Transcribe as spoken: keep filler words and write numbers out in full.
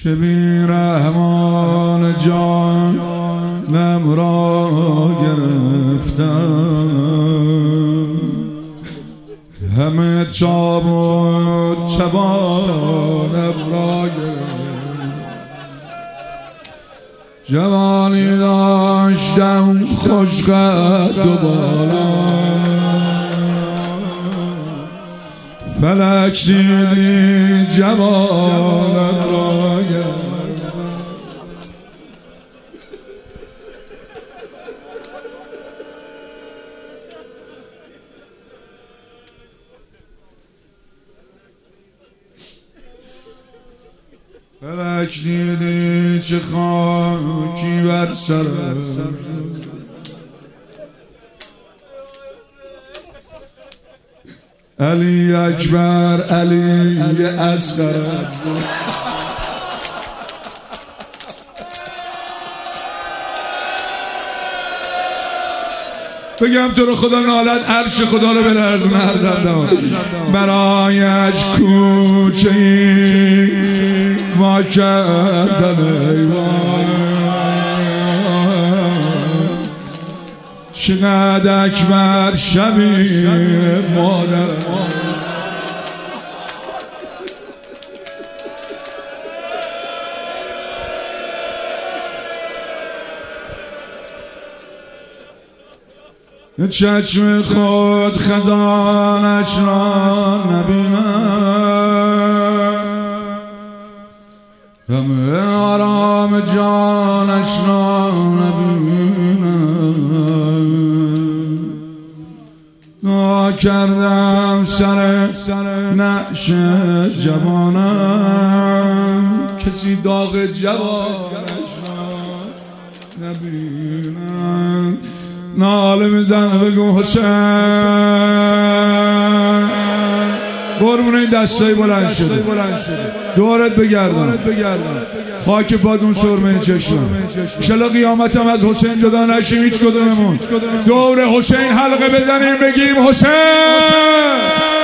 که بی رحمان جانم را گرفتم، همه تاب و توانم را گرفتم. جوانی داشتم خوش قد و بالا، فلک دیدی جوانم را گرفتم. فلک دیدی چه خاکی بر سرم، علی اکبر علی اصغر. بگم تو رو خدا نالت عرش خدا رو بلرزونه هر زندان، برایش کوچه ای ما کردن ایوان. چقدر اکبر شبیه مادر، چشم خود خزانش را نبینم، همه آرام جانش را نبینم. دعا کردم سر نعش جوانم، کسی داغ جوانش را نبینم. ناله میزنه بگو حسین، قربون این دستایی بلند شده دورت بگردم، خاک پاد اون سرمه چشم. انشالله قیامتم از حسین جدا نشیم هیچ کدوممون. دور حسین حلقه بزنیم بگیم حسین.